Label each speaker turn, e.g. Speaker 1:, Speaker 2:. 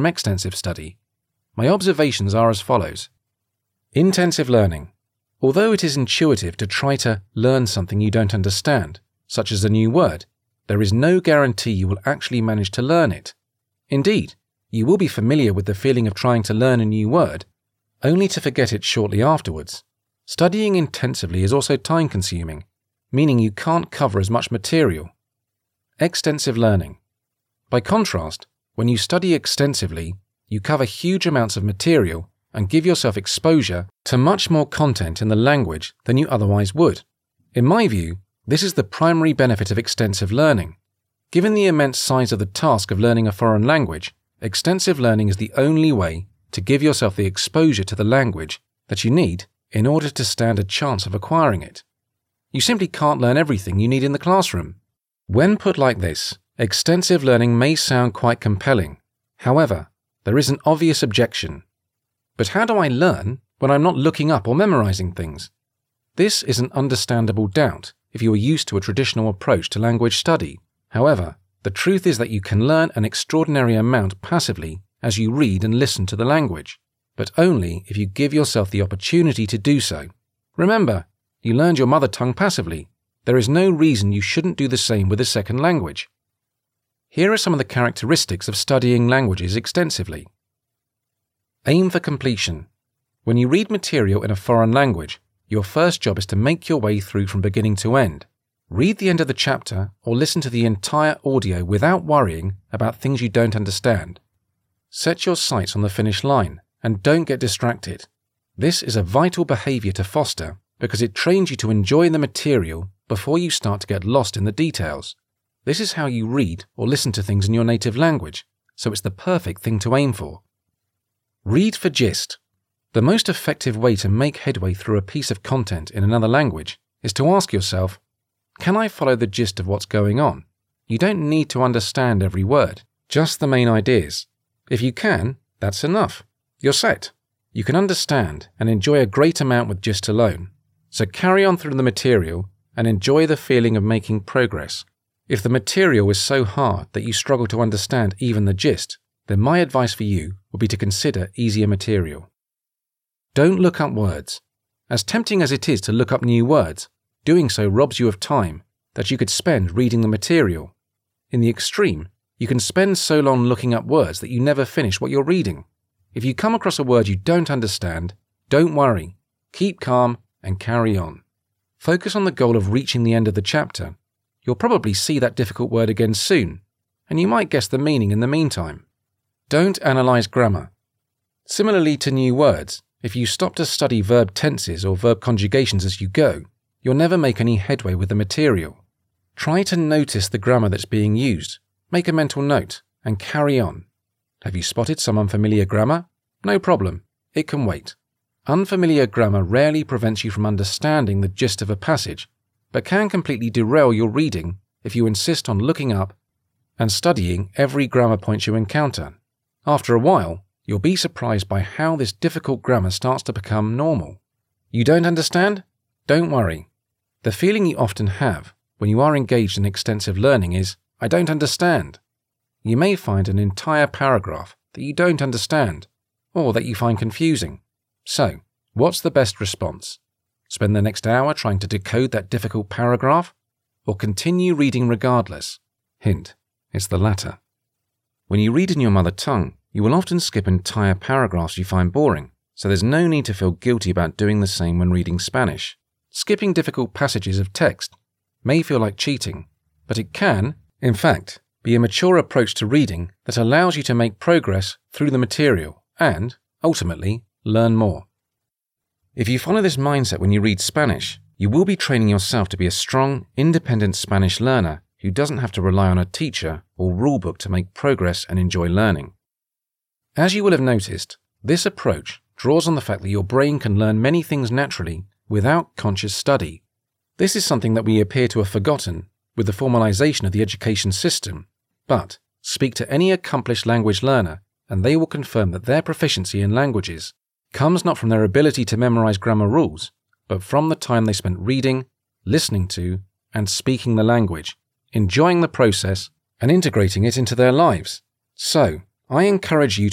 Speaker 1: from extensive study. My observations are as follows. Intensive learning. Although it is intuitive to try to learn something you don't understand, such as a new word, there is no guarantee you will actually manage to learn it. Indeed, you will be familiar with the feeling of trying to learn a new word, only to forget it shortly afterwards. Studying intensively is also time-consuming, meaning you can't cover as much material. Extensive learning. By contrast, when you study extensively, you cover huge amounts of material and give yourself exposure to much more content in the language than you otherwise would. In my view, this is the primary benefit of extensive learning. Given the immense size of the task of learning a foreign language, extensive learning is the only way to give yourself the exposure to the language that you need in order to stand a chance of acquiring it. You simply can't learn everything you need in the classroom. When put like this, extensive learning may sound quite compelling. However, there is an obvious objection. But how do I learn when I'm not looking up or memorizing things? This is an understandable doubt if you are used to a traditional approach to language study. However, the truth is that you can learn an extraordinary amount passively as you read and listen to the language, but only if you give yourself the opportunity to do so. Remember, you learned your mother tongue passively. There is no reason you shouldn't do the same with a second language. Here are some of the characteristics of studying languages extensively. Aim for completion. When you read material in a foreign language, your first job is to make your way through from beginning to end. Read the end of the chapter or listen to the entire audio without worrying about things you don't understand. Set your sights on the finish line and don't get distracted. This is a vital behavior to foster because it trains you to enjoy the material before you start to get lost in the details. This is how you read or listen to things in your native language, so it's the perfect thing to aim for. Read for gist. The most effective way to make headway through a piece of content in another language is to ask yourself, can I follow the gist of what's going on? You don't need to understand every word, just the main ideas. If you can, that's enough. You're set. You can understand and enjoy a great amount with gist alone. So carry on through the material and enjoy the feeling of making progress. If the material is so hard that you struggle to understand even the gist, then my advice for you would be to consider easier material. Don't look up words. As tempting as it is to look up new words, doing so robs you of time that you could spend reading the material. In the extreme, you can spend so long looking up words that you never finish what you're reading. If you come across a word you don't understand, don't worry. Keep calm and carry on. Focus on the goal of reaching the end of the chapter. You'll probably see that difficult word again soon, and you might guess the meaning in the meantime. Don't analyze grammar. Similarly to new words, if you stop to study verb tenses or verb conjugations as you go, you'll never make any headway with the material. Try to notice the grammar that's being used, make a mental note, and carry on. Have you spotted some unfamiliar grammar? No problem, it can wait. Unfamiliar grammar rarely prevents you from understanding the gist of a passage, but can completely derail your reading if you insist on looking up and studying every grammar point you encounter. After a while, you'll be surprised by how this difficult grammar starts to become normal. You don't understand? Don't worry. The feeling you often have when you are engaged in extensive learning is, I don't understand. You may find an entire paragraph that you don't understand, or that you find confusing. So, what's the best response? Spend the next hour trying to decode that difficult paragraph? Or continue reading regardless? Hint, it's the latter. When you read in your mother tongue, you will often skip entire paragraphs you find boring, so there's no need to feel guilty about doing the same when reading Spanish. Skipping difficult passages of text may feel like cheating, but it can, in fact, be a mature approach to reading that allows you to make progress through the material and, ultimately, learn more. If you follow this mindset when you read Spanish, you will be training yourself to be a strong, independent Spanish learner who doesn't have to rely on a teacher or rulebook to make progress and enjoy learning. As you will have noticed, this approach draws on the fact that your brain can learn many things naturally without conscious study. This is something that we appear to have forgotten with the formalization of the education system, but speak to any accomplished language learner and they will confirm that their proficiency in languages comes not from their ability to memorize grammar rules, but from the time they spent reading, listening to, and speaking the language, enjoying the process, and integrating it into their lives. So, I encourage you